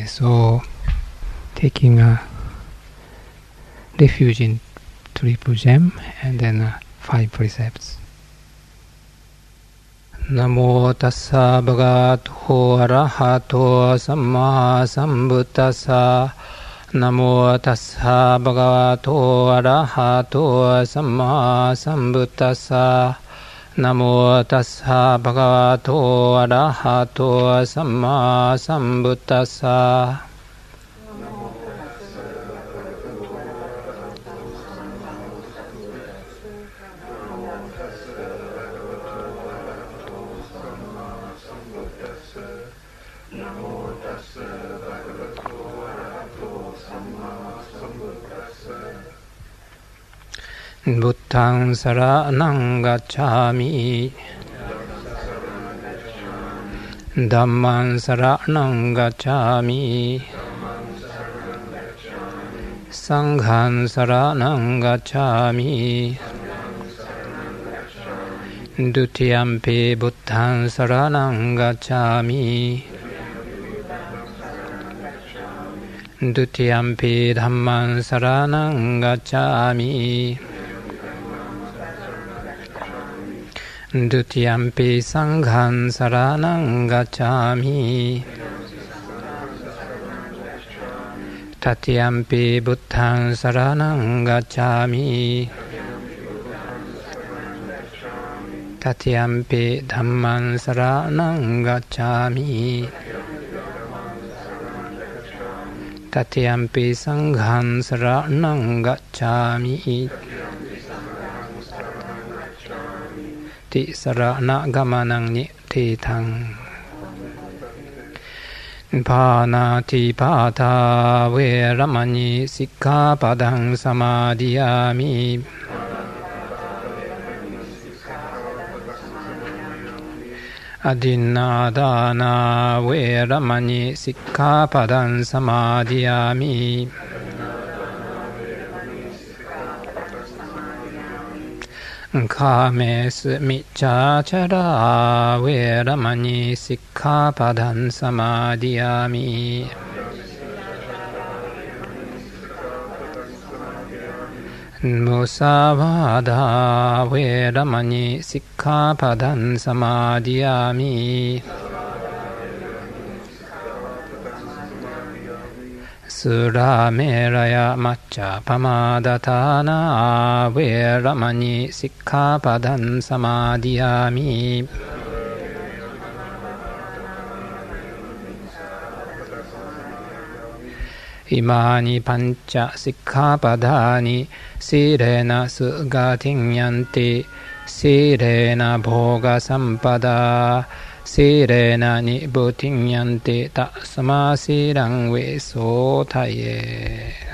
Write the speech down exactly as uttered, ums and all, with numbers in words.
Uh, so, taking a refuge in Triple Gem and then uh, five precepts. Namo tassa bhagavato arahato samma sambuddhassa. Namo tassa bhagavato arahato samma sambuddhassa. Namo tassa bhagavato arahato samma sambuddhassa. Buddhaṃ saraṇaṃ gacchāmi, Dhammaṃ saraṇaṃ gacchāmi, Saṅghaṃ saraṇaṃ gacchāmi, Dutiyampi Buddhaṃ saraṇaṃ gacchāmi, Dutiyampi Dhammaṃ saraṇaṃ gacchāmi, Dutiyampi Saṅghaṃ saraṇaṃ gacchāmi, Tatiyampi Buddhaṃ saraṇaṃ gacchāmi, Tatiyampi Dhammaṃ saraṇaṃ gacchāmi, Tatiyampi Saṅghaṃ saraṇaṃ gacchāmi. Ti sarana gamanang nititaṃ. Pānāti pātā veramani sikkāpadaṃ samādhiyāmi. Adinādāna veramani sikkāpadaṃ samādhiyāmi. Kāmesu miccācarā veramani sikkāpadaṃ samādhiyāmi. Musāvādā veramani sikkāpadaṃ samādhiyāmi. Surameraya macca pamadatana veramani sikkāpadaṃ samādhiyāmi. Imāni panca sikkāpadāni sīrena sugatiṃ yanti sīrena bhoga sampadā sīrena nibbutiṃ yanti tasmā sīraṃ visoṭhaye.